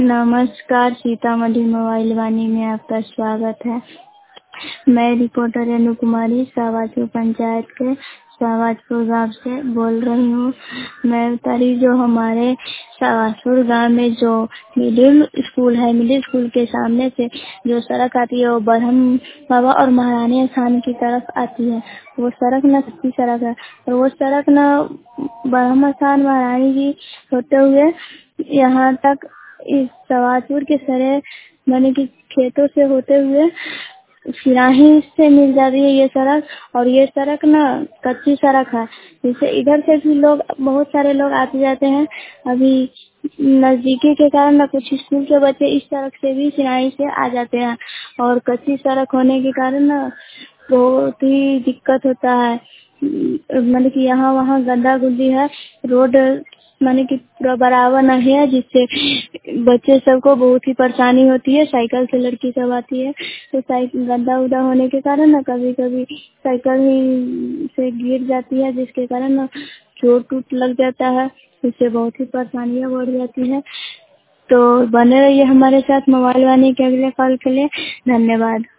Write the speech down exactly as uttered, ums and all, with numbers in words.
नमस्कार, सीतामढ़ी मोबाइल वाणी में आपका स्वागत है। मैं रिपोर्टर रेणु कुमारी शाहबाजपुर पंचायत के शाहबाजपुर गाँव से बोल रही हूँ। मैं बता रही जो हमारे शाहबाजपुर गाँव में जो मिडिल स्कूल है, मिडिल स्कूल के सामने से जो सड़क आती है वो ब्रह्म बाबा और महारानी स्थान की तरफ आती है। वो सड़क ना कच्ची सड़क है और वो सड़क ना ब्रह्म स्थान महारानी जी होते हुए यहाँ तक इस शाहबाजपुर के सरे माने कि खेतों से होते हुए फिराही से मिल जाती है ये सड़क। और ये सड़क ना कच्ची सड़क है, जिससे इधर से भी लोग बहुत सारे लोग आते जाते हैं। अभी नजदीकी के कारण ना कुछ स्कूल के बच्चे इस सड़क से भी फिराही से आ जाते हैं और कच्ची सड़क होने के कारण ना बहुत ही दिक्कत होता है। मतलब कि यहाँ वहाँ गड्ढा गुड्डी है, रोड माने कि पूरा बराबर नहीं है, जिससे बच्चे सबको बहुत ही परेशानी होती है। साइकिल से लड़की सब आती है तो साइकिल गड्ढा उड्ढा होने के कारण ना कभी कभी साइकिल ही से गिर जाती है, जिसके कारण ना चोट उट लग जाता है, इससे बहुत ही परेशानियाँ बढ़ जाती है। तो बने रहिए हमारे साथ मोबाइल वाणी के अगले कॉल के लिए। धन्यवाद।